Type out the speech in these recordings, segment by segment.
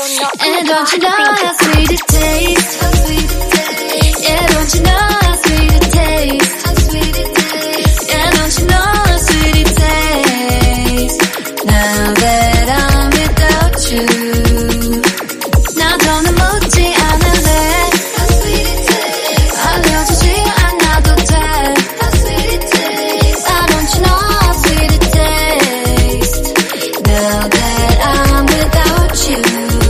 And don't you know how sweet it tastes? Yeah, don't you know how sweet it tastes? Yeah, don't you know how sweet it tastes? Now that I'm without you, 나 더는 묻지 않을래. 알려주지 않아도 돼. Why don't you know how sweet it tastes? Now that I'm without you.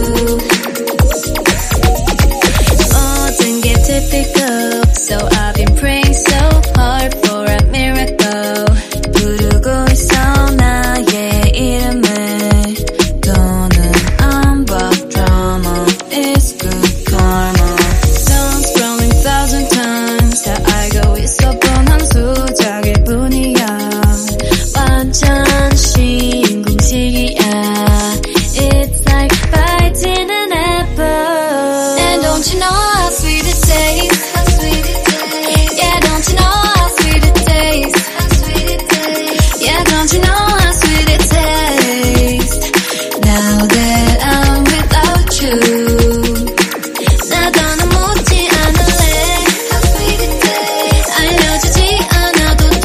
모든 게 typical, so I've been praying so hard for a miracle. 부르고 있어 나의 이름을. 더는 안 봐 drama, it's good karma. Don't scrolling 1,000 times 다 알고 있어 뻔한 수작일 뿐이야. 완전 신공식이야. It's like biting an apple. And don't you know how sweet it tastes? Yeah, don't you know how sweet it tastes? Yeah, don't you know how sweet it tastes? Now that I'm without you, 나 더는 묻지 않을래. 알려주지 않아도 돼.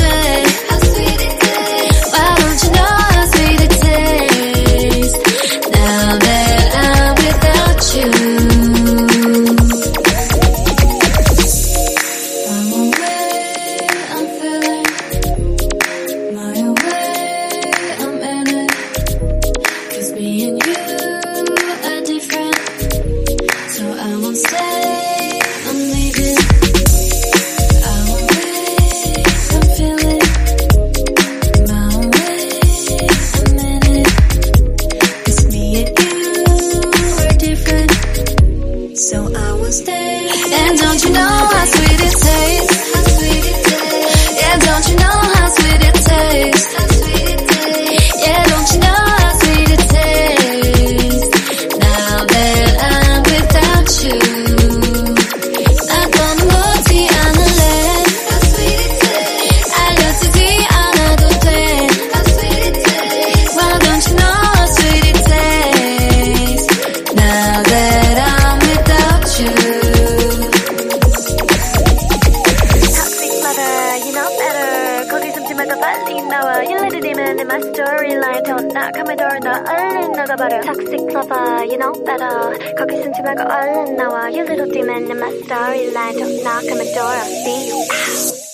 Why don't you know how sweet it tastes? Now that I'm without you. I'm away, I'm feeling my way, I'm in it. 'Cause me and you are different, so I won't stay, I'm leaving. I'm away, I'm feeling my way, I'm in it. 'Cause me and you are different, so I won't stay. And don't you know how sweet it tastes? Yeah, don't you know how sweet it tastes? Yeah, don't you know how sweet it tastes? Now that I'm without you, 나 더는 묻지 않을래. 알려주지 않아도 돼. Why don't you know how sweet it tastes? Now that I'm without you. Toxic lover, you know better. 거기 숨지 말고 빨리 나와. You let it in in my storyline. 더 나가면 더 얼른 나가버려. Toxic lover, you know better. 거기 숨지 말고 얼른 나와. You little demon in my storyline. 더 나가면 더 see you out.